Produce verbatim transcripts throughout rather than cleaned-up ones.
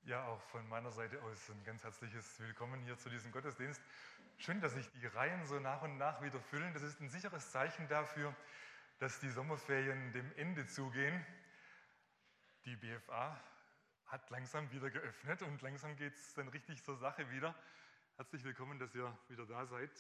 Ja, auch von meiner Seite aus ein ganz herzliches Willkommen hier zu diesem Gottesdienst. Schön, dass sich die Reihen so nach und nach wieder füllen. Das ist ein sicheres Zeichen dafür, dass die Sommerferien dem Ende zugehen. Die B F A hat langsam wieder geöffnet und langsam geht es dann richtig zur Sache wieder. Herzlich willkommen, dass ihr wieder da seid.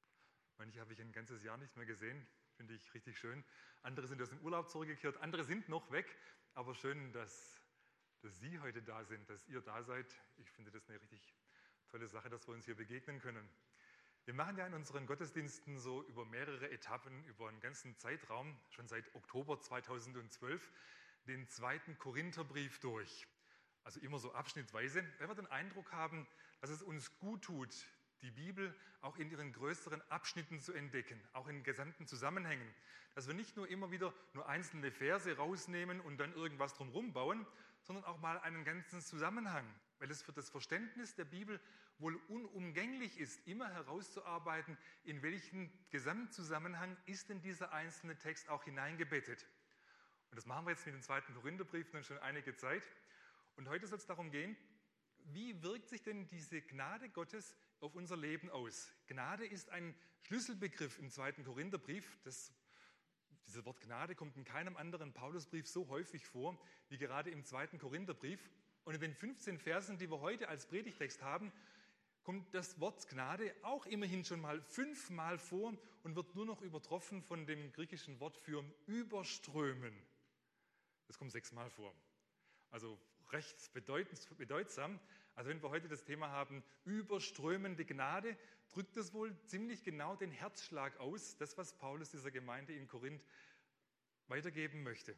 Manche habe ich ein ganzes Jahr nicht mehr gesehen, finde ich richtig schön. Andere sind aus dem Urlaub zurückgekehrt, andere sind noch weg, aber schön, dass dass Sie heute da sind, dass ihr da seid. Ich finde das eine richtig tolle Sache, dass wir uns hier begegnen können. Wir machen ja in unseren Gottesdiensten so über mehrere Etappen, über einen ganzen Zeitraum, schon seit Oktober zweitausendzwölf, den zweiten Korintherbrief durch. Also immer so abschnittweise, weil wir den Eindruck haben, dass es uns gut tut, die Bibel auch in ihren größeren Abschnitten zu entdecken, auch in gesamten Zusammenhängen. Dass wir nicht nur immer wieder nur einzelne Verse rausnehmen und dann irgendwas drumherum bauen, sondern auch mal einen ganzen Zusammenhang, weil es für das Verständnis der Bibel wohl unumgänglich ist, immer herauszuarbeiten, in welchen Gesamtzusammenhang ist denn dieser einzelne Text auch hineingebettet. Und das machen wir jetzt mit dem zweiten Korintherbrief dann schon einige Zeit. Und heute soll es darum gehen, wie wirkt sich denn diese Gnade Gottes auf unser Leben aus? Gnade ist ein Schlüsselbegriff im zweiten Korintherbrief. Das, dieses Wort Gnade kommt in keinem anderen Paulusbrief so häufig vor wie gerade im zweiten Korintherbrief. Und in den fünfzehn Versen, die wir heute als Predigtext haben, kommt das Wort Gnade auch immerhin schon mal fünfmal vor und wird nur noch übertroffen von dem griechischen Wort für überströmen. Das kommt sechsmal vor. Also recht bedeutsam. Also wenn wir heute das Thema haben, überströmende Gnade, drückt das wohl ziemlich genau den Herzschlag aus, das, was Paulus dieser Gemeinde in Korinth weitergeben möchte.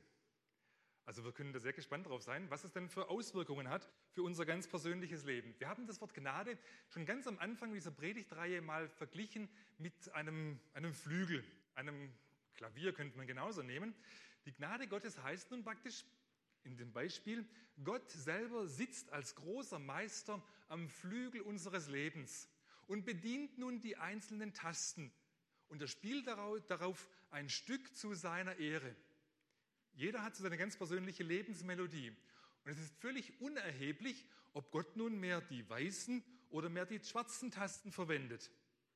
Also wir können da sehr gespannt drauf sein, was es denn für Auswirkungen hat für unser ganz persönliches Leben. Wir haben das Wort Gnade schon ganz am Anfang dieser Predigtreihe mal verglichen mit einem, einem Flügel, einem Klavier könnte man genauso nehmen. Die Gnade Gottes heißt nun praktisch, in dem Beispiel, Gott selber sitzt als großer Meister am Flügel unseres Lebens und bedient nun die einzelnen Tasten. Und er spielt darauf ein Stück zu seiner Ehre. Jeder hat so seine ganz persönliche Lebensmelodie. Und es ist völlig unerheblich, ob Gott nun mehr die weißen oder mehr die schwarzen Tasten verwendet.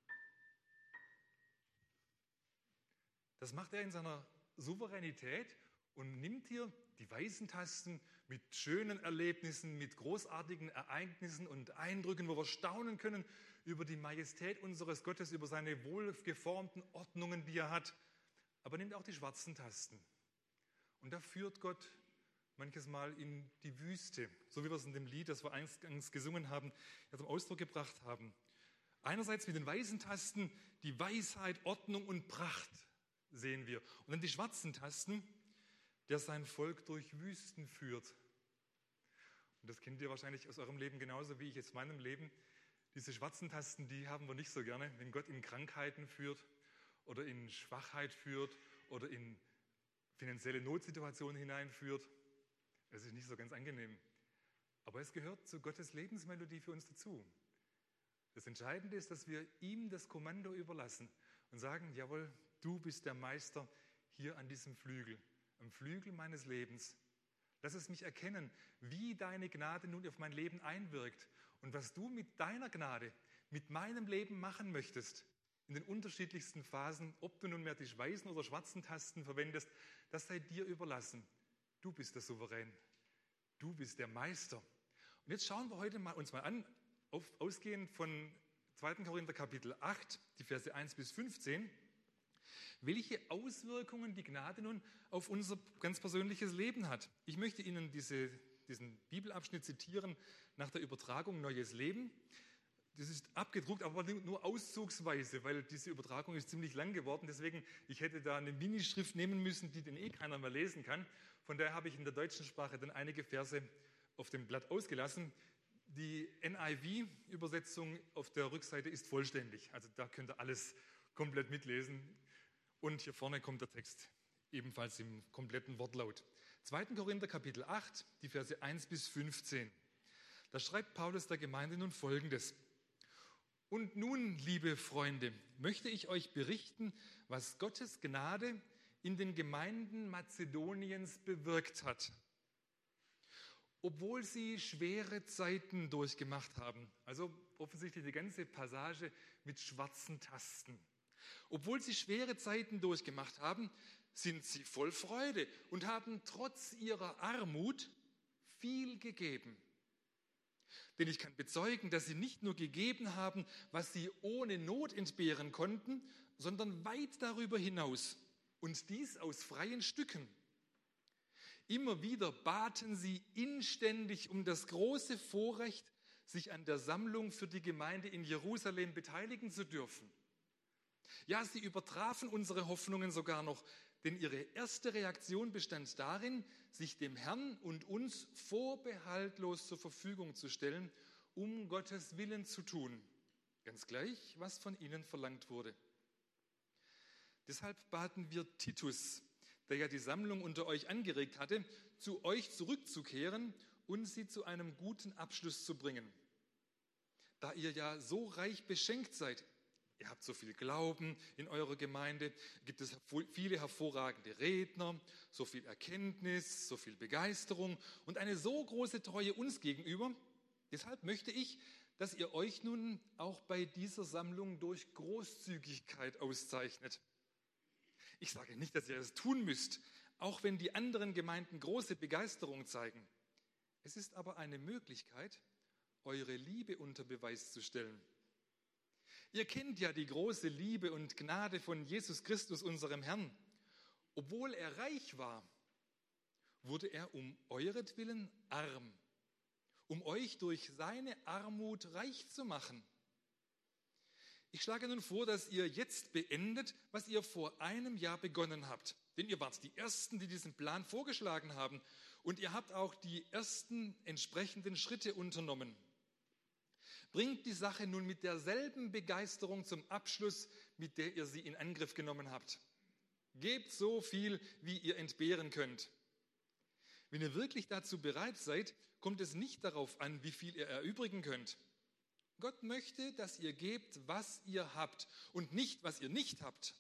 Das macht er in seiner Souveränität und nimmt hier die weißen Tasten mit schönen Erlebnissen, mit großartigen Ereignissen und Eindrücken, wo wir staunen können über die Majestät unseres Gottes, über seine wohlgeformten Ordnungen, die er hat. Aber nimmt auch die schwarzen Tasten. Und da führt Gott manches Mal in die Wüste, so wie wir es in dem Lied, das wir eingangs gesungen haben, ja zum Ausdruck gebracht haben. Einerseits mit den weißen Tasten die Weisheit, Ordnung und Pracht sehen wir. Und dann die schwarzen Tasten, der sein Volk durch Wüsten führt. Und das kennt ihr wahrscheinlich aus eurem Leben genauso wie ich aus meinem Leben. Diese schwarzen Tasten, die haben wir nicht so gerne, wenn Gott in Krankheiten führt oder in Schwachheit führt oder in finanzielle Notsituationen hineinführt. Es ist nicht so ganz angenehm. Aber es gehört zu Gottes Lebensmelodie für uns dazu. Das Entscheidende ist, dass wir ihm das Kommando überlassen und sagen, jawohl, du bist der Meister hier an diesem Flügel. Am Flügel meines Lebens. Lass es mich erkennen, wie deine Gnade nun auf mein Leben einwirkt und was du mit deiner Gnade, mit meinem Leben machen möchtest, in den unterschiedlichsten Phasen, ob du nun mehr die weißen oder schwarzen Tasten verwendest, das sei dir überlassen. Du bist der Souverän. Du bist der Meister. Und jetzt schauen wir heute mal, uns mal an, auf, ausgehend von zweiten Korinther Kapitel acht, die Verse eins bis fünfzehn, welche Auswirkungen die Gnade nun auf unser ganz persönliches Leben hat. Ich möchte Ihnen diese, diesen Bibelabschnitt zitieren nach der Übertragung Neues Leben. Das ist abgedruckt, aber nur auszugsweise, weil diese Übertragung ist ziemlich lang geworden. Deswegen, ich hätte da eine Minischrift nehmen müssen, die den eh keiner mehr lesen kann. Von daher habe ich in der deutschen Sprache dann einige Verse auf dem Blatt ausgelassen. Die N I V-Übersetzung auf der Rückseite ist vollständig. Also da könnt ihr alles komplett mitlesen. Und hier vorne kommt der Text, ebenfalls im kompletten Wortlaut. zweiten Korinther Kapitel acht, die Verse eins bis fünfzehn. Da schreibt Paulus der Gemeinde nun Folgendes. Und nun, liebe Freunde, möchte ich euch berichten, was Gottes Gnade in den Gemeinden Mazedoniens bewirkt hat. obwohl sie schwere Zeiten durchgemacht haben. Also offensichtlich die ganze Passage mit schwarzen Tasten. Obwohl sie schwere Zeiten durchgemacht haben, sind sie voll Freude und haben trotz ihrer Armut viel gegeben. Denn ich kann bezeugen, dass sie nicht nur gegeben haben, was sie ohne Not entbehren konnten, sondern weit darüber hinaus. Und dies aus freien Stücken. Immer wieder baten sie inständig um das große Vorrecht, sich an der Sammlung für die Gemeinde in Jerusalem beteiligen zu dürfen. Ja, sie übertrafen unsere Hoffnungen sogar noch, denn ihre erste Reaktion bestand darin, sich dem Herrn und uns vorbehaltlos zur Verfügung zu stellen, um Gottes Willen zu tun. Ganz gleich, was von ihnen verlangt wurde. Deshalb baten wir Titus, der ja die Sammlung unter euch angeregt hatte, zu euch zurückzukehren und sie zu einem guten Abschluss zu bringen. Da ihr ja so reich beschenkt seid, ihr habt so viel Glauben in eurer Gemeinde, gibt es viele hervorragende Redner, so viel Erkenntnis, so viel Begeisterung und eine so große Treue uns gegenüber. Deshalb möchte ich, dass ihr euch nun auch bei dieser Sammlung durch Großzügigkeit auszeichnet. Ich sage nicht, dass ihr das tun müsst, auch wenn die anderen Gemeinden große Begeisterung zeigen. Es ist aber eine Möglichkeit, eure Liebe unter Beweis zu stellen. Ihr kennt ja die große Liebe und Gnade von Jesus Christus, unserem Herrn. Obwohl er reich war, wurde er um euretwillen arm, um euch durch seine Armut reich zu machen. Ich schlage nun vor, dass ihr jetzt beendet, was ihr vor einem Jahr begonnen habt. Denn ihr wart die Ersten, die diesen Plan vorgeschlagen haben. Und ihr habt auch die ersten entsprechenden Schritte unternommen. Bringt die Sache nun mit derselben Begeisterung zum Abschluss, mit der ihr sie in Angriff genommen habt. Gebt so viel, wie ihr entbehren könnt. Wenn ihr wirklich dazu bereit seid, kommt es nicht darauf an, wie viel ihr erübrigen könnt. Gott möchte, dass ihr gebt, was ihr habt und nicht, was ihr nicht habt.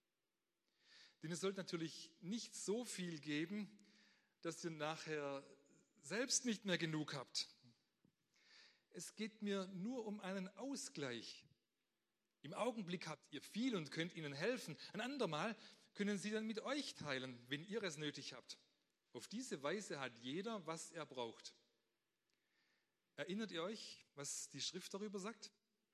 Denn ihr sollt natürlich nicht so viel geben, dass ihr nachher selbst nicht mehr genug habt. Es geht mir nur um einen Ausgleich. Im Augenblick habt ihr viel und könnt ihnen helfen. Ein andermal können sie dann mit euch teilen, wenn ihr es nötig habt. Auf diese Weise hat jeder, was er braucht. Erinnert ihr euch, was die Schrift darüber sagt?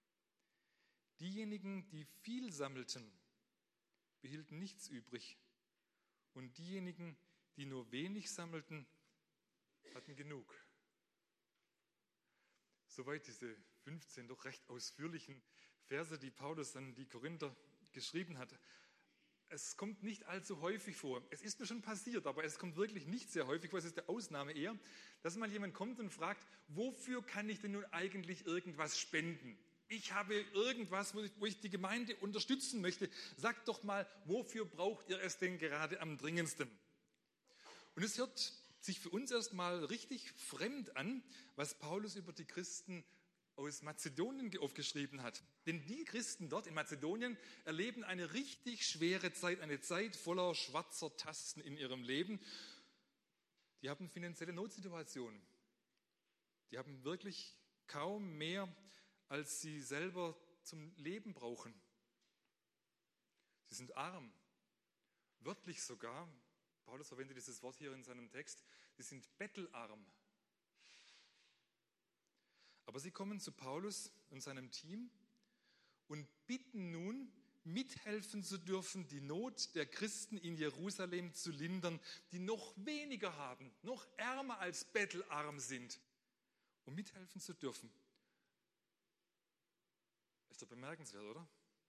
Diejenigen, die viel sammelten, behielten nichts übrig. Und diejenigen, die nur wenig sammelten, hatten genug. Soweit diese fünfzehn doch recht ausführlichen Verse, die Paulus an die Korinther geschrieben hat. Es kommt nicht allzu häufig vor. Es ist mir schon passiert, aber es kommt wirklich nicht sehr häufig vor. Es ist der Ausnahme eher, dass mal jemand kommt und fragt, wofür kann ich denn nun eigentlich irgendwas spenden? Ich habe irgendwas, wo ich, wo ich die Gemeinde unterstützen möchte. Sagt doch mal, wofür braucht ihr es denn gerade am dringendsten? Und es hört sich für uns erstmal richtig fremd an, was Paulus über die Christen aus Mazedonien aufgeschrieben hat. Denn die Christen dort in Mazedonien erleben eine richtig schwere Zeit, eine Zeit voller schwarzer Tasten in ihrem Leben. Die haben finanzielle Notsituationen. Die haben wirklich kaum mehr, als sie selber zum Leben brauchen. Sie sind arm, wörtlich sogar. Paulus verwendet dieses Wort hier in seinem Text. Sie sind bettelarm. Aber sie kommen zu Paulus und seinem Team und bitten nun, mithelfen zu dürfen, die Not der Christen in Jerusalem zu lindern, die noch weniger haben, noch ärmer als bettelarm sind, um mithelfen zu dürfen. Ist doch bemerkenswert, oder?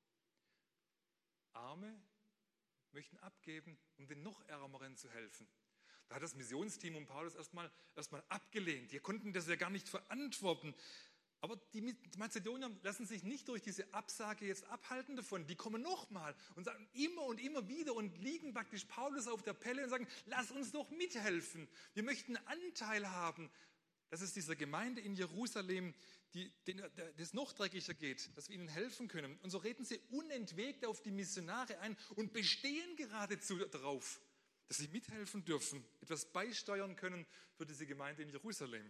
Arme möchten abgeben, um den noch Ärmeren zu helfen. Da hat das Missionsteam um Paulus erstmal erstmal abgelehnt. Die konnten das ja gar nicht verantworten. Aber die Mazedonier lassen sich nicht durch diese Absage jetzt abhalten davon. Die kommen nochmal und sagen immer und immer wieder und liegen praktisch Paulus auf der Pelle und sagen, lass uns doch mithelfen. Wir möchten Anteil haben, dass es dieser Gemeinde in Jerusalem, die, denen das noch dreckiger geht, dass wir ihnen helfen können. Und so reden sie unentwegt auf die Missionare ein und bestehen geradezu darauf, dass sie mithelfen dürfen, etwas beisteuern können für diese Gemeinde in Jerusalem.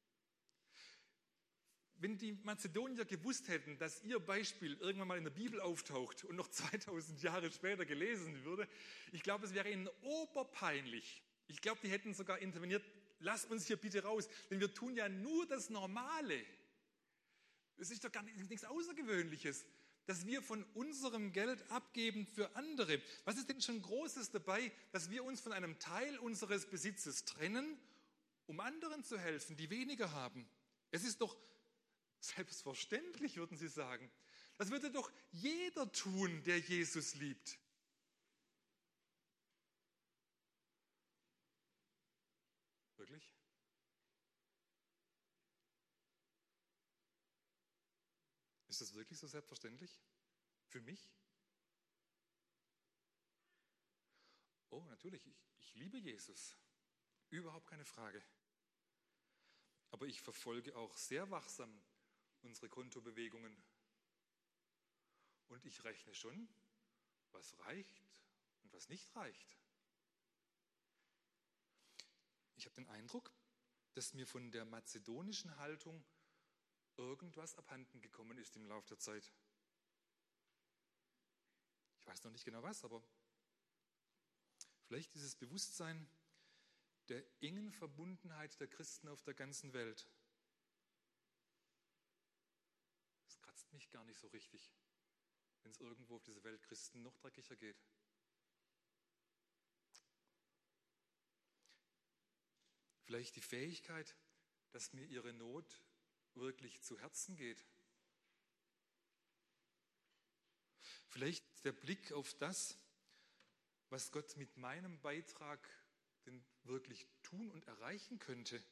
Wenn die Mazedonier gewusst hätten, dass ihr Beispiel irgendwann mal in der Bibel auftaucht und noch zweitausend Jahre später gelesen würde, ich glaube, es wäre ihnen oberpeinlich. Ich glaube, die hätten sogar interveniert, lass uns hier bitte raus, denn wir tun ja nur das Normale. Es ist doch gar nichts Außergewöhnliches, dass wir von unserem Geld abgeben für andere. Was ist denn schon Großes dabei, dass wir uns von einem Teil unseres Besitzes trennen, um anderen zu helfen, die weniger haben? Es ist doch selbstverständlich, würden Sie sagen. Das würde doch jeder tun, der Jesus liebt. Wirklich? Ist das wirklich so selbstverständlich? Für mich? Oh, natürlich, ich, ich liebe Jesus. Überhaupt keine Frage. Aber ich verfolge auch sehr wachsam unsere Kontobewegungen. Und ich rechne schon, was reicht und was nicht reicht. Ich habe den Eindruck, dass mir von der mazedonischen Haltung irgendwas abhanden gekommen ist im Laufe der Zeit. Ich weiß noch nicht genau was, aber vielleicht dieses Bewusstsein der engen Verbundenheit der Christen auf der ganzen Welt. Das kratzt mich gar nicht so richtig, wenn es irgendwo auf dieser Welt Christen noch dreckiger geht. Vielleicht die Fähigkeit, dass mir ihre Not wirklich zu Herzen geht. Vielleicht der Blick auf das, was Gott mit meinem Beitrag denn wirklich tun und erreichen könnte.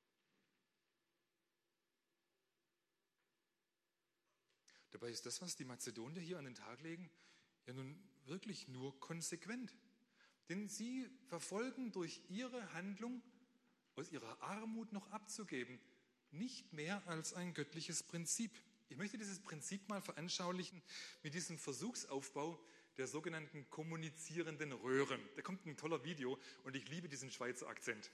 Dabei ist das, was die Mazedonier hier an den Tag legen, ja nun wirklich nur konsequent. Denn sie verfolgen durch ihre Handlung, aus ihrer Armut noch abzugeben, nicht mehr als ein göttliches Prinzip. Ich möchte dieses Prinzip mal veranschaulichen mit diesem Versuchsaufbau der sogenannten kommunizierenden Röhren. Da kommt ein toller Video und ich liebe diesen Schweizer Akzent.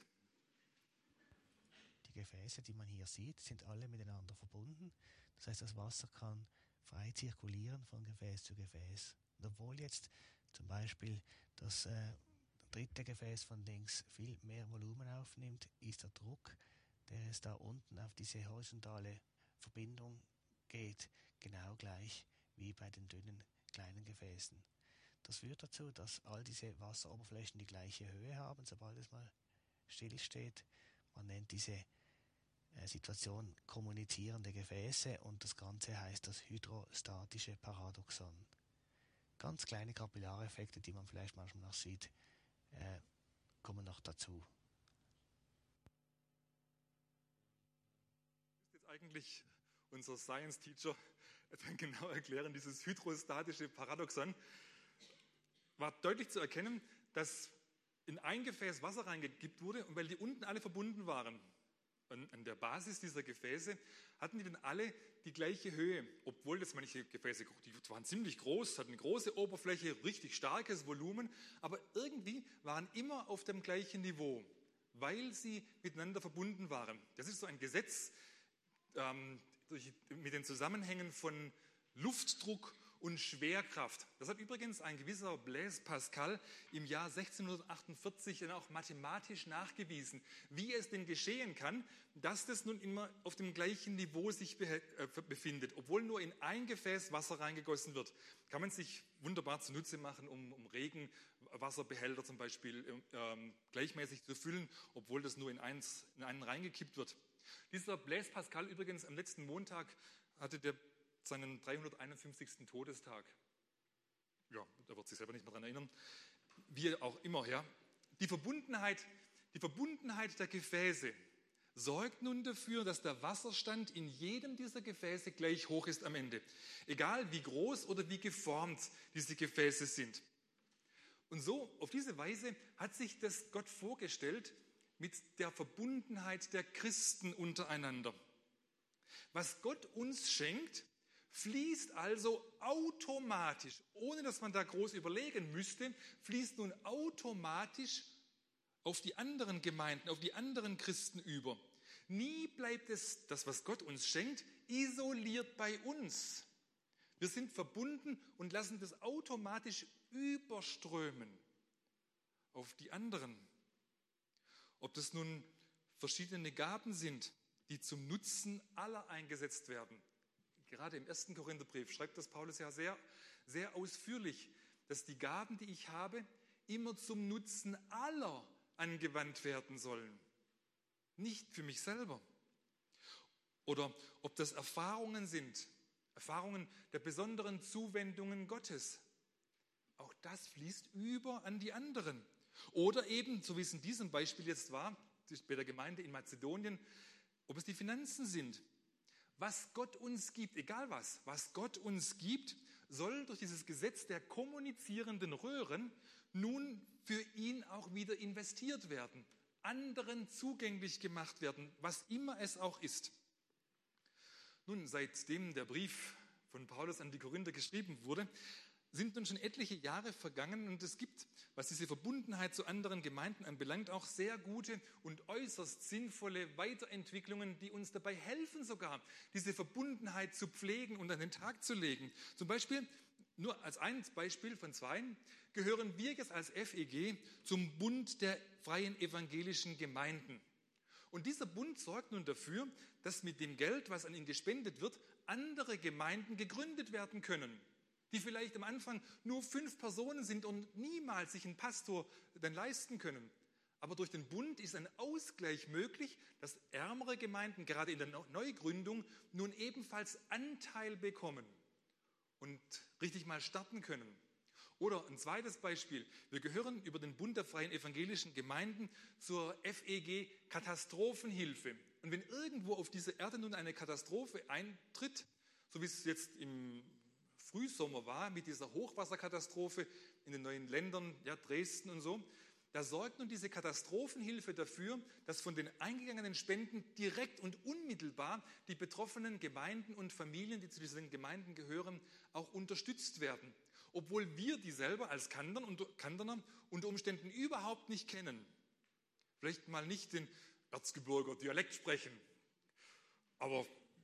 Die Gefäße, die man hier sieht, sind alle miteinander verbunden. Das heißt, das Wasser kann frei zirkulieren von Gefäß zu Gefäß. Und obwohl jetzt zum Beispiel das äh, dritte Gefäß von links viel mehr Volumen aufnimmt, ist der Druck, der es da unten auf diese horizontale Verbindung geht, genau gleich wie bei den dünnen kleinen Gefäßen. Das führt dazu, dass all diese Wasseroberflächen die gleiche Höhe haben, sobald es mal still steht. Man nennt diese äh, Situation kommunizierende Gefäße und das Ganze heißt das hydrostatische Paradoxon. Ganz kleine Kapillareffekte, die man vielleicht manchmal noch sieht, äh, kommen noch dazu. Jetzt eigentlich unser Science Teacher dann genau erklären, dieses hydrostatische Paradoxon war deutlich zu erkennen, dass in ein Gefäß Wasser reingekippt wurde und weil die unten alle verbunden waren, an, an der Basis dieser Gefäße, hatten die dann alle die gleiche Höhe, obwohl das manche Gefäße, die waren ziemlich groß, hatten eine große Oberfläche, richtig starkes Volumen, aber irgendwie waren immer auf dem gleichen Niveau, weil sie miteinander verbunden waren. Das ist so ein Gesetz, ähm, durch, mit den Zusammenhängen von Luftdruck und Schwerkraft. Das hat übrigens ein gewisser Blaise Pascal im Jahr sechzehnhundertachtundvierzig dann auch mathematisch nachgewiesen, wie es denn geschehen kann, dass das nun immer auf dem gleichen Niveau sich befindet, obwohl nur in ein Gefäß Wasser reingegossen wird. Kann man sich wunderbar zunutze machen, um, um Regenwasserbehälter zum Beispiel ähm, gleichmäßig zu füllen, obwohl das nur in, eins, in einen reingekippt wird. Dieser Blaise Pascal übrigens am letzten Montag hatte der seinen dreihunderteinundfünfzigsten Todestag. Ja, er wird sich selber nicht mehr daran erinnern. Wie auch immer, ja. Die Verbundenheit, die Verbundenheit der Gefäße sorgt nun dafür, dass der Wasserstand in jedem dieser Gefäße gleich hoch ist am Ende. Egal wie groß oder wie geformt diese Gefäße sind. Und so, auf diese Weise hat sich das Gott vorgestellt mit der Verbundenheit der Christen untereinander. Was Gott uns schenkt, fließt also automatisch, ohne dass man da groß überlegen müsste, fließt nun automatisch auf die anderen Gemeinden, auf die anderen Christen über. Nie bleibt es, das, was Gott uns schenkt, isoliert bei uns. Wir sind verbunden und lassen das automatisch überströmen auf die anderen. Ob das nun verschiedene Gaben sind, die zum Nutzen aller eingesetzt werden. Gerade im ersten Korintherbrief schreibt das Paulus ja sehr, sehr ausführlich, dass die Gaben, die ich habe, immer zum Nutzen aller angewandt werden sollen. Nicht für mich selber. Oder ob das Erfahrungen sind, Erfahrungen der besonderen Zuwendungen Gottes. Auch das fließt über an die anderen. Oder eben, so wie es in diesem Beispiel jetzt war, bei der Gemeinde in Mazedonien, ob es die Finanzen sind. Was Gott uns gibt, egal was, was Gott uns gibt, soll durch dieses Gesetz der kommunizierenden Röhren nun für ihn auch wieder investiert werden, anderen zugänglich gemacht werden, was immer es auch ist. Nun, seitdem der Brief von Paulus an die Korinther geschrieben wurde, sind nun schon etliche Jahre vergangen und es gibt, was diese Verbundenheit zu anderen Gemeinden anbelangt, auch sehr gute und äußerst sinnvolle Weiterentwicklungen, die uns dabei helfen sogar, diese Verbundenheit zu pflegen und an den Tag zu legen. Zum Beispiel, nur als ein Beispiel von zweien, gehören wir jetzt als F E G zum Bund der freien evangelischen Gemeinden. Und dieser Bund sorgt nun dafür, dass mit dem Geld, was an ihn gespendet wird, andere Gemeinden gegründet werden können, die vielleicht am Anfang nur fünf Personen sind und niemals sich einen Pastor dann leisten können. Aber durch den Bund ist ein Ausgleich möglich, dass ärmere Gemeinden gerade in der Neugründung nun ebenfalls Anteil bekommen und richtig mal starten können. Oder ein zweites Beispiel. Wir gehören über den Bund der freien evangelischen Gemeinden zur F E G Katastrophenhilfe. Und wenn irgendwo auf dieser Erde nun eine Katastrophe eintritt, so wie es jetzt im Frühsommer war, mit dieser Hochwasserkatastrophe in den neuen Ländern, ja, Dresden und so, da sorgt nun diese Katastrophenhilfe dafür, dass von den eingegangenen Spenden direkt und unmittelbar die betroffenen Gemeinden und Familien, die zu diesen Gemeinden gehören, auch unterstützt werden. Obwohl wir die selber als Kanderner unter Umständen überhaupt nicht kennen. Vielleicht mal nicht den Erzgebirger Dialekt sprechen, aber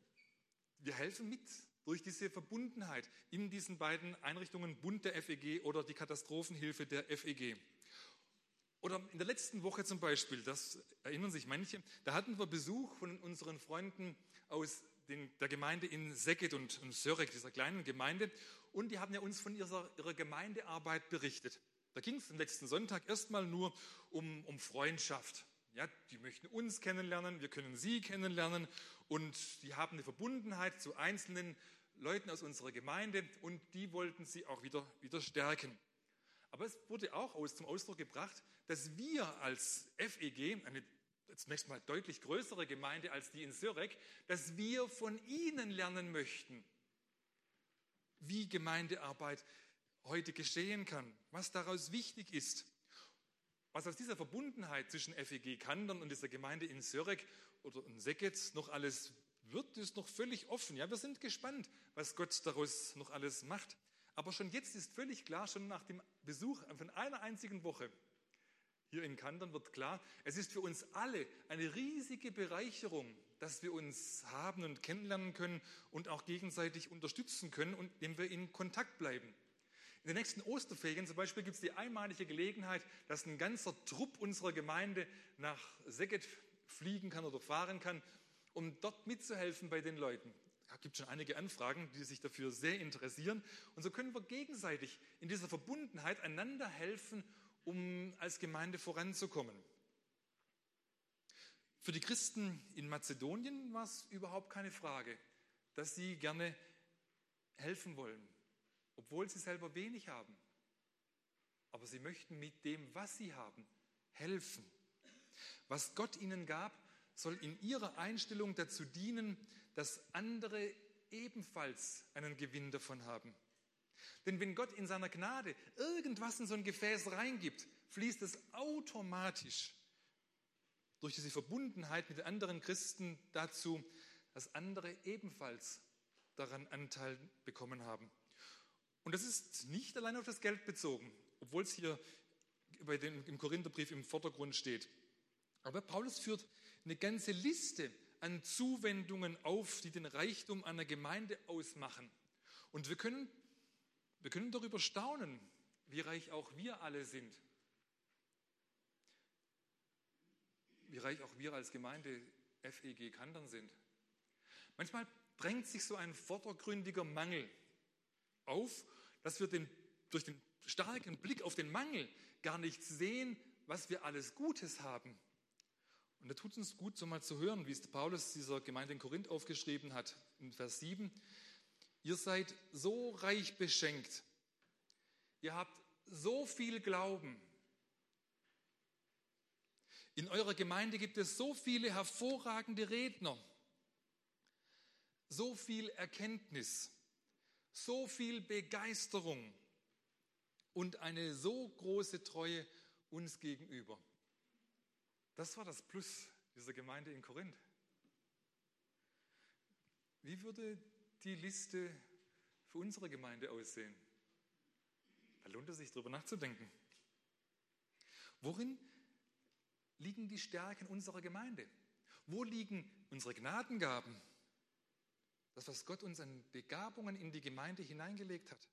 wir helfen mit durch diese Verbundenheit in diesen beiden Einrichtungen, Bund der F E G oder die Katastrophenhilfe der F E G. Oder in der letzten Woche zum Beispiel, das erinnern sich manche, da hatten wir Besuch von unseren Freunden aus den, der Gemeinde in Szeged und, und Sörek, dieser kleinen Gemeinde, und die haben ja uns von ihrer, ihrer Gemeindearbeit berichtet. Da ging es am letzten Sonntag erstmal nur um, um Freundschaft. Ja, die möchten uns kennenlernen, wir können sie kennenlernen und die haben eine Verbundenheit zu einzelnen Leuten aus unserer Gemeinde und die wollten sie auch wieder, wieder stärken. Aber es wurde auch aus, zum Ausdruck gebracht, dass wir als F E G, eine zunächst mal deutlich größere Gemeinde als die in Sörek, dass wir von ihnen lernen möchten, wie Gemeindearbeit heute geschehen kann, was daraus wichtig ist. Was aus dieser Verbundenheit zwischen F E G Kandern und dieser Gemeinde in Sörek oder in Szeged noch alles wird, ist noch völlig offen. Ja, wir sind gespannt, was Gott daraus noch alles macht. Aber schon jetzt ist völlig klar, schon nach dem Besuch von einer einzigen Woche hier in Kandern wird klar, es ist für uns alle eine riesige Bereicherung, dass wir uns haben und kennenlernen können und auch gegenseitig unterstützen können und indem wir in Kontakt bleiben. In den nächsten Osterferien zum Beispiel gibt es die einmalige Gelegenheit, dass ein ganzer Trupp unserer Gemeinde nach Szeged fliegen kann oder fahren kann, um dort mitzuhelfen bei den Leuten. Es gibt schon einige Anfragen, die sich dafür sehr interessieren. Und so können wir gegenseitig in dieser Verbundenheit einander helfen, um als Gemeinde voranzukommen. Für die Christen in Mazedonien war es überhaupt keine Frage, dass sie gerne helfen wollen, obwohl sie selber wenig haben. Aber sie möchten mit dem, was sie haben, helfen. Was Gott ihnen gab, soll in ihrer Einstellung dazu dienen, dass andere ebenfalls einen Gewinn davon haben. Denn wenn Gott in seiner Gnade irgendwas in so ein Gefäß reingibt, fließt es automatisch durch diese Verbundenheit mit den anderen Christen dazu, dass andere ebenfalls daran Anteil bekommen haben. Und das ist nicht allein auf das Geld bezogen, obwohl es hier bei dem, im Korintherbrief im Vordergrund steht. Aber Paulus führt eine ganze Liste an Zuwendungen auf, die den Reichtum einer Gemeinde ausmachen. Und wir können, wir können darüber staunen, wie reich auch wir alle sind. Wie reich auch wir als Gemeinde F E G Kandern sind. Manchmal drängt sich so ein vordergründiger Mangel auf, dass wir den, durch den starken Blick auf den Mangel gar nicht sehen, was wir alles Gutes haben. Und da tut es uns gut, so mal zu hören, wie es Paulus dieser Gemeinde in Korinth aufgeschrieben hat, in Vers sieben. Ihr seid so reich beschenkt. Ihr habt so viel Glauben. In eurer Gemeinde gibt es so viele hervorragende Redner, so viel Erkenntnis, so viel Begeisterung und eine so große Treue uns gegenüber. Das war das Plus dieser Gemeinde in Korinth. Wie würde die Liste für unsere Gemeinde aussehen? Da lohnt es sich, darüber nachzudenken. Worin liegen die Stärken unserer Gemeinde? Wo liegen unsere Gnadengaben? Das, was Gott uns an Begabungen in die Gemeinde hineingelegt hat.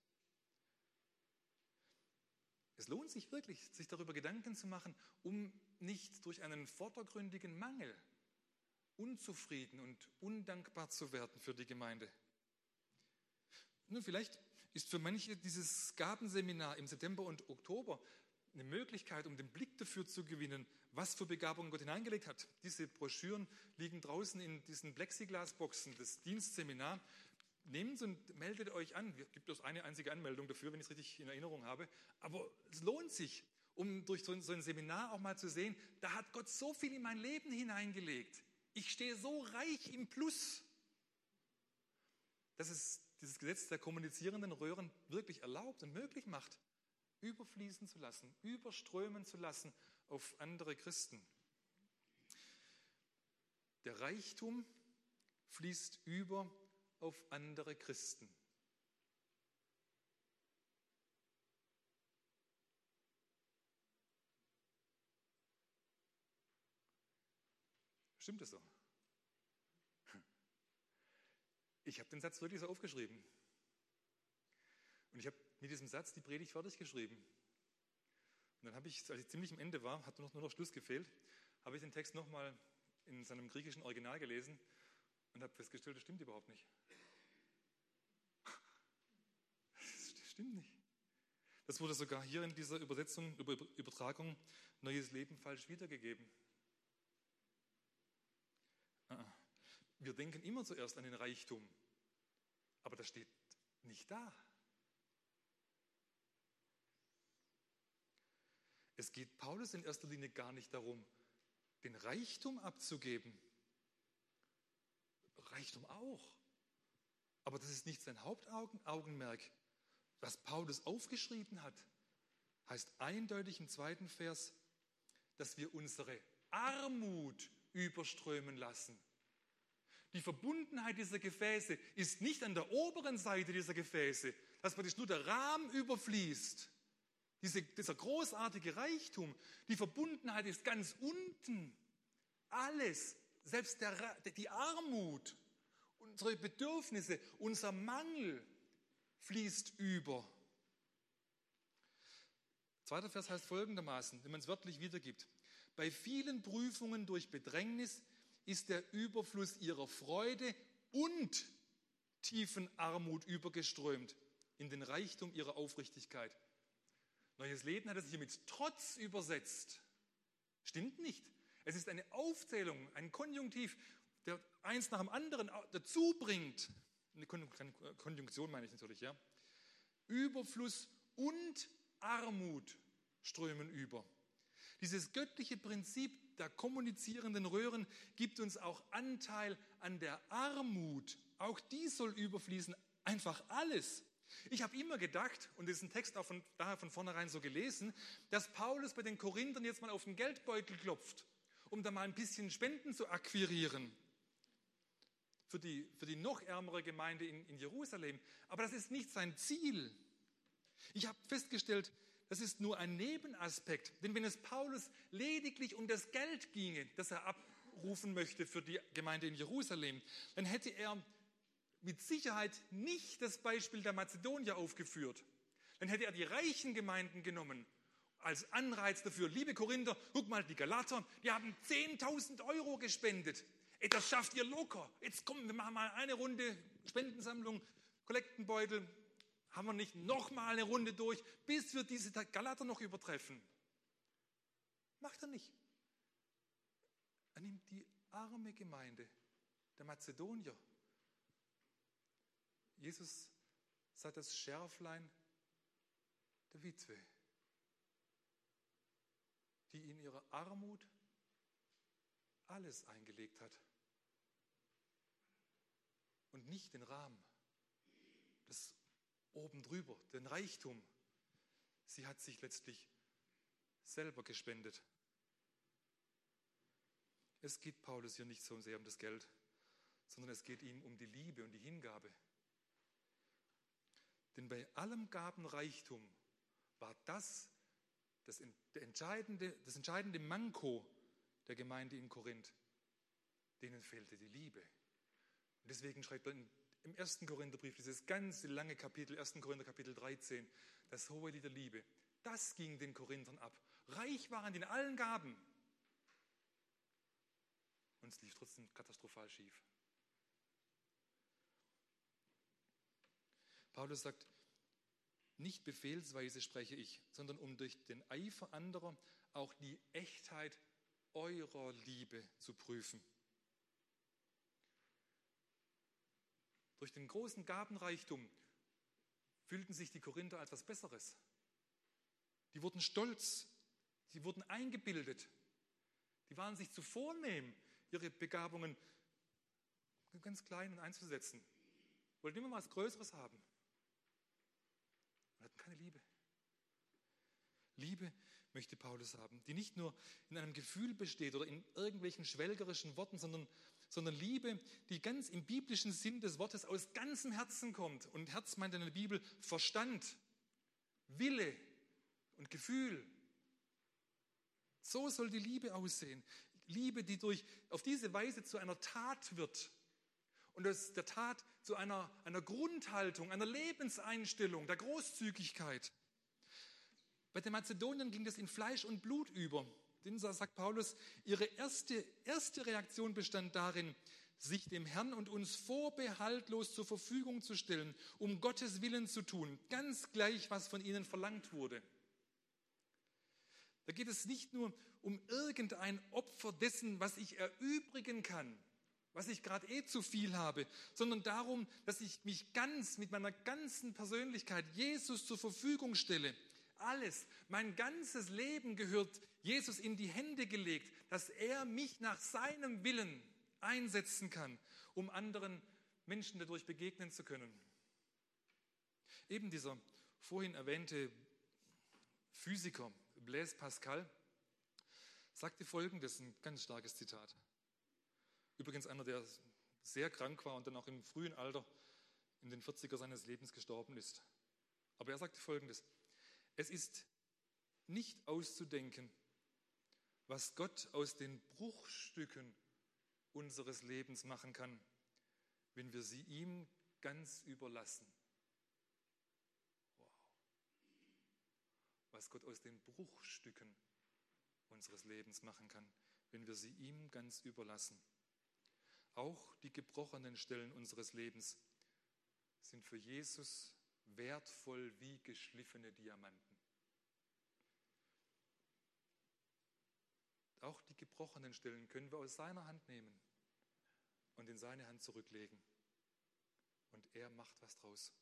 Es lohnt sich wirklich, sich darüber Gedanken zu machen, um nicht durch einen vordergründigen Mangel unzufrieden und undankbar zu werden für die Gemeinde. Nun, vielleicht ist für manche dieses Gabenseminar im September und Oktober eine Möglichkeit, um den Blick dafür zu gewinnen, was für Begabungen Gott hineingelegt hat. Diese Broschüren liegen draußen in diesen Plexiglasboxen, das Dienstseminar. Nehmt es und meldet euch an. Es gibt bloß eine einzige Anmeldung dafür, wenn ich es richtig in Erinnerung habe. Aber es lohnt sich, um durch so ein, so ein Seminar auch mal zu sehen, da hat Gott so viel in mein Leben hineingelegt. Ich stehe so reich im Plus, dass es dieses Gesetz der kommunizierenden Röhren wirklich erlaubt und möglich macht, überfließen zu lassen, überströmen zu lassen auf andere Christen. Der Reichtum fließt über auf andere Christen. Stimmt es so? Ich habe den Satz wirklich so aufgeschrieben. Und ich habe mit diesem Satz die Predigt fertig geschrieben. Und dann habe ich, als ich ziemlich am Ende war, hat nur noch, nur noch Schluss gefehlt, habe ich den Text nochmal in seinem griechischen Original gelesen und habe festgestellt, das stimmt überhaupt nicht. Das stimmt nicht. Das wurde sogar hier in dieser Übersetzung, Übertragung, Neues Leben falsch wiedergegeben. Wir denken immer zuerst an den Reichtum, aber das steht nicht da. Es geht Paulus in erster Linie gar nicht darum, den Reichtum abzugeben. Reichtum auch. Aber das ist nicht sein Hauptaugenmerk. Was Paulus aufgeschrieben hat, heißt eindeutig im zweiten Vers, dass wir unsere Armut überströmen lassen. Die Verbundenheit dieser Gefäße ist nicht an der oberen Seite dieser Gefäße, dass praktisch nur der Rahmen überfließt. Diese, dieser großartige Reichtum, die Verbundenheit ist ganz unten. Alles, selbst der, die Armut, unsere Bedürfnisse, unser Mangel fließt über. Zweiter Vers heißt folgendermaßen, wenn man es wörtlich wiedergibt. Bei vielen Prüfungen durch Bedrängnis ist der Überfluss ihrer Freude und tiefen Armut übergeströmt in den Reichtum ihrer Aufrichtigkeit. Neues Leben hat es hier mit Trotz übersetzt. Stimmt nicht. Es ist eine Aufzählung, ein Konjunktiv, der eins nach dem anderen dazu bringt. Eine Konjunktion meine ich natürlich, ja. Überfluss und Armut strömen über. Dieses göttliche Prinzip der kommunizierenden Röhren gibt uns auch Anteil an der Armut. Auch die soll überfließen, einfach alles. Ich habe immer gedacht, und das ist ein Text auch von, daher von vornherein so gelesen, dass Paulus bei den Korinthern jetzt mal auf den Geldbeutel klopft, um da mal ein bisschen Spenden zu akquirieren für die, für die noch ärmere Gemeinde in, in Jerusalem. Aber das ist nicht sein Ziel. Ich habe festgestellt, das ist nur ein Nebenaspekt. Denn wenn es Paulus lediglich um das Geld ginge, das er abrufen möchte für die Gemeinde in Jerusalem, dann hätte er mit Sicherheit nicht das Beispiel der Mazedonier aufgeführt. Dann hätte er die reichen Gemeinden genommen als Anreiz dafür. Liebe Korinther, guck mal, die Galater, die haben zehntausend Euro gespendet. Ey, das schafft ihr locker. Jetzt kommen wir machen mal eine Runde Spendensammlung, Kollektenbeutel. Haben wir nicht noch mal eine Runde durch, bis wir diese Galater noch übertreffen? Macht er nicht. Er nimmt die arme Gemeinde der Mazedonier. Jesus sagt das Schärflein der Witwe, die in ihrer Armut alles eingelegt hat und nicht den Rahmen, das oben drüber, den Reichtum. Sie hat sich letztlich selber gespendet. Es geht Paulus hier nicht so sehr um das Geld, sondern es geht ihm um die Liebe und die Hingabe. Denn bei allem Gabenreichtum war das das, der entscheidende, das entscheidende Manko der Gemeinde in Korinth. Denen fehlte die Liebe. Und deswegen schreibt er im ersten Korintherbrief, dieses ganze lange Kapitel, ersten Korinther Kapitel dreizehn, das hohe Lied der Liebe. Das ging den Korinthern ab. Reich waren die in allen Gaben. Und es lief trotzdem katastrophal schief. Paulus sagt, nicht befehlsweise spreche ich, sondern um durch den Eifer anderer auch die Echtheit eurer Liebe zu prüfen. Durch den großen Gabenreichtum fühlten sich die Korinther als etwas Besseres. Die wurden stolz, sie wurden eingebildet, die waren sich zu vornehm, ihre Begabungen ganz klein einzusetzen. Wollten immer was Größeres haben. Und hatten keine Liebe. Liebe möchte Paulus haben, die nicht nur in einem Gefühl besteht oder in irgendwelchen schwelgerischen Worten, sondern, sondern Liebe, die ganz im biblischen Sinn des Wortes aus ganzem Herzen kommt. Und Herz meint in der Bibel Verstand, Wille und Gefühl. So soll die Liebe aussehen. Liebe, die durch, auf diese Weise zu einer Tat wird. Und aus der Tat zu einer, einer Grundhaltung, einer Lebenseinstellung, der Großzügigkeit. Bei den Mazedoniern ging das in Fleisch und Blut über. Denn, so sagt Paulus, ihre erste, erste Reaktion bestand darin, sich dem Herrn und uns vorbehaltlos zur Verfügung zu stellen, um Gottes Willen zu tun, ganz gleich, was von ihnen verlangt wurde. Da geht es nicht nur um irgendein Opfer dessen, was ich erübrigen kann, was ich gerade eh zu viel habe, sondern darum, dass ich mich ganz mit meiner ganzen Persönlichkeit Jesus zur Verfügung stelle. Alles, mein ganzes Leben gehört Jesus in die Hände gelegt, dass er mich nach seinem Willen einsetzen kann, um anderen Menschen dadurch begegnen zu können. Eben dieser vorhin erwähnte Physiker Blaise Pascal sagte Folgendes, ein ganz starkes Zitat. Übrigens einer, der sehr krank war und dann auch im frühen Alter in den vierziger seines Lebens gestorben ist. Aber er sagte Folgendes: Es ist nicht auszudenken, was Gott aus den Bruchstücken unseres Lebens machen kann, wenn wir sie ihm ganz überlassen. Wow. Was Gott aus den Bruchstücken unseres Lebens machen kann, wenn wir sie ihm ganz überlassen. Auch die gebrochenen Stellen unseres Lebens sind für Jesus wertvoll wie geschliffene Diamanten. Auch die gebrochenen Stellen können wir aus seiner Hand nehmen und in seine Hand zurücklegen. Und er macht was draus.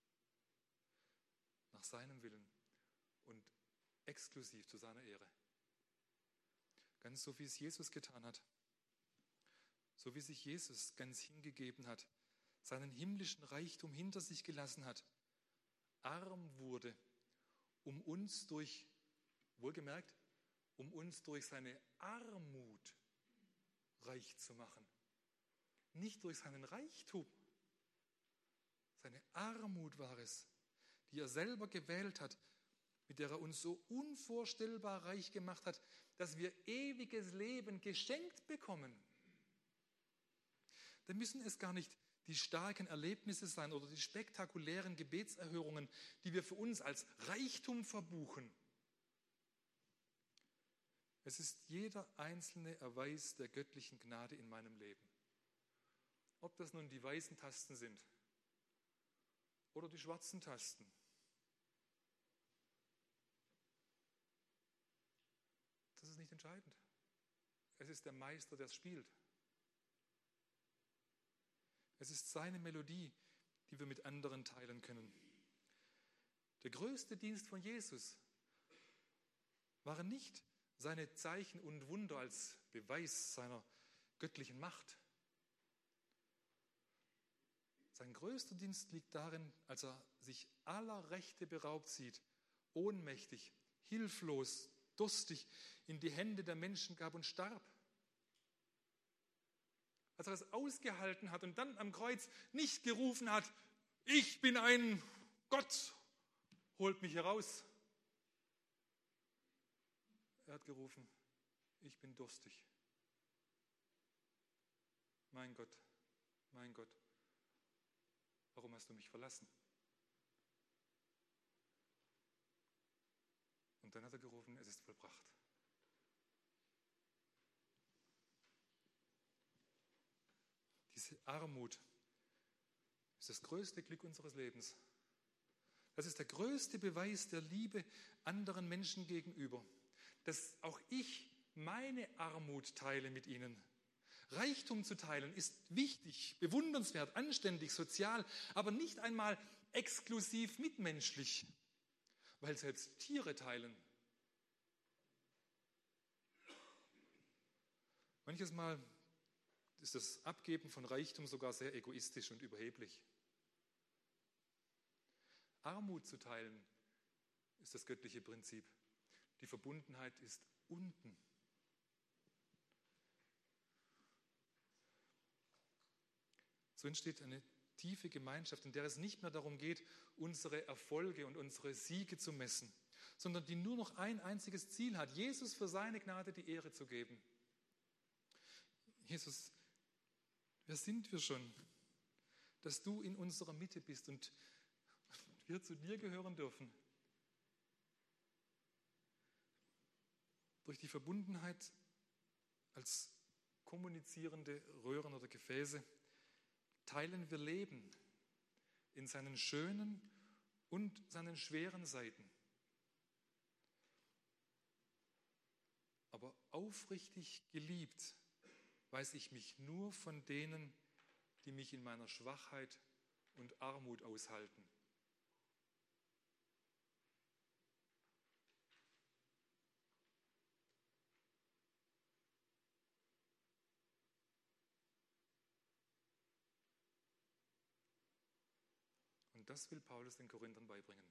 Nach seinem Willen und exklusiv zu seiner Ehre. Ganz so, wie es Jesus getan hat. So wie sich Jesus ganz hingegeben hat, seinen himmlischen Reichtum hinter sich gelassen hat, arm wurde, um uns durch, wohlgemerkt, um uns durch seine Armut reich zu machen. Nicht durch seinen Reichtum. Seine Armut war es, die er selber gewählt hat, mit der er uns so unvorstellbar reich gemacht hat, dass wir ewiges Leben geschenkt bekommen, dann müssen es gar nicht die starken Erlebnisse sein oder die spektakulären Gebetserhörungen, die wir für uns als Reichtum verbuchen. Es ist jeder einzelne Erweis der göttlichen Gnade in meinem Leben. Ob das nun die weißen Tasten sind oder die schwarzen Tasten. Das ist nicht entscheidend. Es ist der Meister, der es spielt. Es ist seine Melodie, die wir mit anderen teilen können. Der größte Dienst von Jesus waren nicht seine Zeichen und Wunder als Beweis seiner göttlichen Macht. Sein größter Dienst liegt darin, als er sich aller Rechte beraubt sieht, ohnmächtig, hilflos, durstig in die Hände der Menschen gab und starb. Als er es ausgehalten hat und dann am Kreuz nicht gerufen hat, ich bin ein Gott, holt mich heraus. Er hat gerufen, ich bin durstig. Mein Gott, mein Gott, warum hast du mich verlassen? Und dann hat er gerufen, es ist vollbracht. Diese Armut ist das größte Glück unseres Lebens. Das ist der größte Beweis der Liebe anderen Menschen gegenüber, dass auch ich meine Armut teile mit ihnen. Reichtum zu teilen ist wichtig, bewundernswert, anständig, sozial, aber nicht einmal exklusiv mitmenschlich, weil selbst Tiere teilen. Manches Mal ist das Abgeben von Reichtum sogar sehr egoistisch und überheblich. Armut zu teilen ist das göttliche Prinzip. Die Verbundenheit ist unten. So entsteht eine tiefe Gemeinschaft, in der es nicht mehr darum geht, unsere Erfolge und unsere Siege zu messen, sondern die nur noch ein einziges Ziel hat, Jesus für seine Gnade die Ehre zu geben. Jesus, wer sind wir schon, dass du in unserer Mitte bist und wir zu dir gehören dürfen? Durch die Verbundenheit als kommunizierende Röhren oder Gefäße teilen wir Leben in seinen schönen und seinen schweren Seiten. Aber aufrichtig geliebt weiß ich mich nur von denen, die mich in meiner Schwachheit und Armut aushalten. Und das will Paulus den Korinthern beibringen.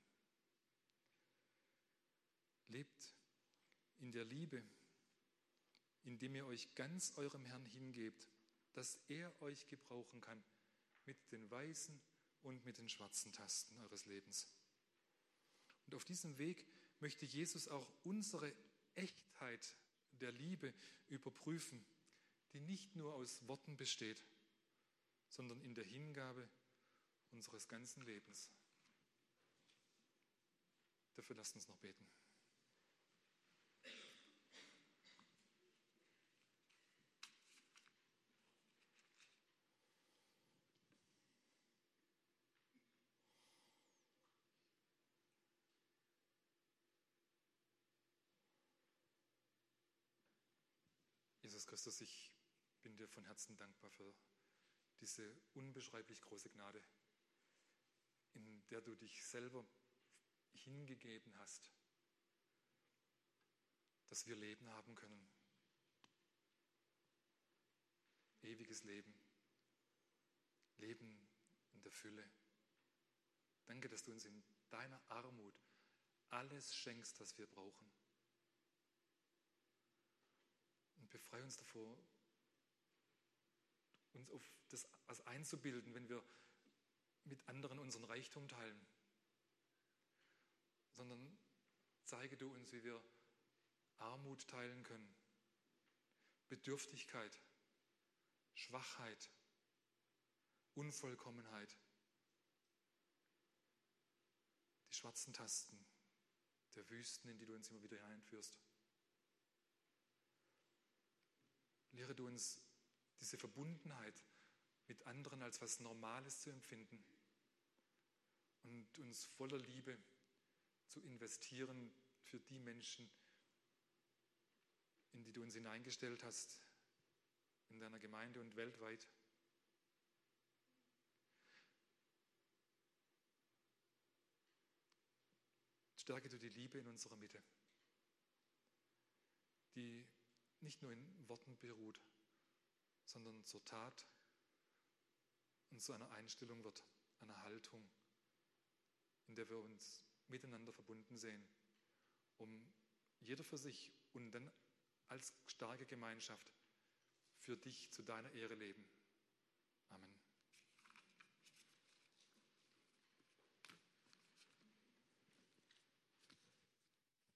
Lebt in der Liebe, indem ihr euch ganz eurem Herrn hingebt, dass er euch gebrauchen kann mit den weißen und mit den schwarzen Tasten eures Lebens. Und auf diesem Weg möchte Jesus auch unsere Echtheit der Liebe überprüfen, die nicht nur aus Worten besteht, sondern in der Hingabe unseres ganzen Lebens. Dafür lasst uns noch beten. Jesus Christus, ich bin dir von Herzen dankbar für diese unbeschreiblich große Gnade, in der du dich selber hingegeben hast, dass wir Leben haben können. Ewiges Leben. Leben in der Fülle. Danke, dass du uns in deiner Armut alles schenkst, was wir brauchen. Und befreie uns davor, uns auf das was einzubilden, wenn wir mit anderen unseren Reichtum teilen, sondern zeige du uns, wie wir Armut teilen können, Bedürftigkeit, Schwachheit, Unvollkommenheit, die schwarzen Tasten der Wüsten, in die du uns immer wieder hineinführst. Lehre du uns diese Verbundenheit mit anderen als was Normales zu empfinden und uns voller Liebe zu investieren für die Menschen, in die du uns hineingestellt hast, in deiner Gemeinde und weltweit. Stärke du die Liebe in unserer Mitte, die nicht nur in Worten beruht, sondern zur Tat und zu einer Einstellung wird, einer Haltung, in der wir uns miteinander verbunden sehen, um jeder für sich und dann als starke Gemeinschaft für dich zu deiner Ehre leben.